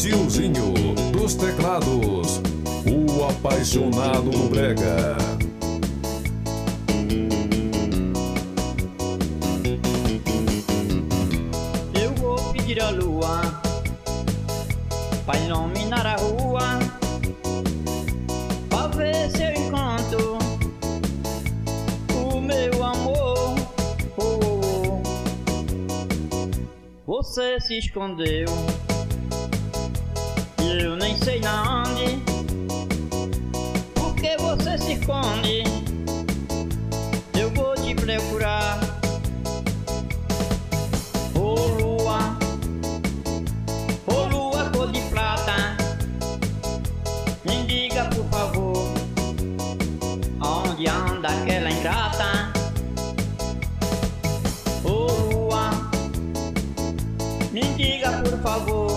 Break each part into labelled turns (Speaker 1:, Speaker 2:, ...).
Speaker 1: Tiozinho dos teclados, o apaixonado do brega.
Speaker 2: Eu vou pedir a lua pra iluminar a rua, pra ver se eu encontro o meu amor. Oh, você se escondeu e eu nem sei na onde. Por que você se esconde? Eu vou te procurar. Oh lua cor de prata, me diga por favor, onde anda aquela ingrata? Oh lua, me diga por favor,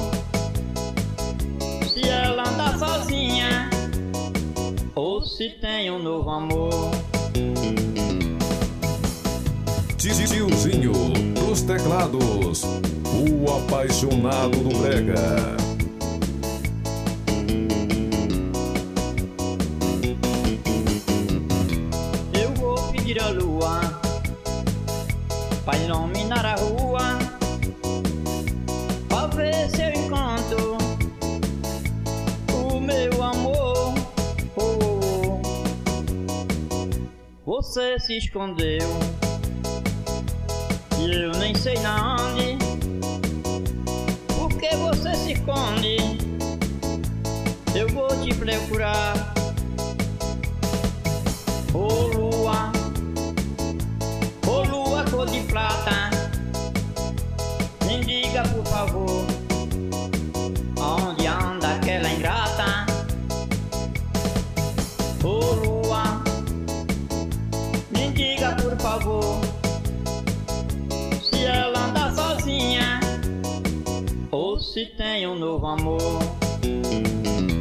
Speaker 2: se ela anda sozinha ou se tem um novo amor.
Speaker 1: Tiozinho dos teclados, o apaixonado do brega.
Speaker 2: Eu vou pedir a lua pra iluminar a rua, pra ver se eu encontro o meu amor. Oh, você se escondeu e eu nem sei na onde. Por que você se esconde? Eu vou te procurar. Oh lua cor de prata, me diga por favor, onde anda aquela ingrata? Oh lua, me diga por favor, se ela anda sozinha ou se tem um novo amor.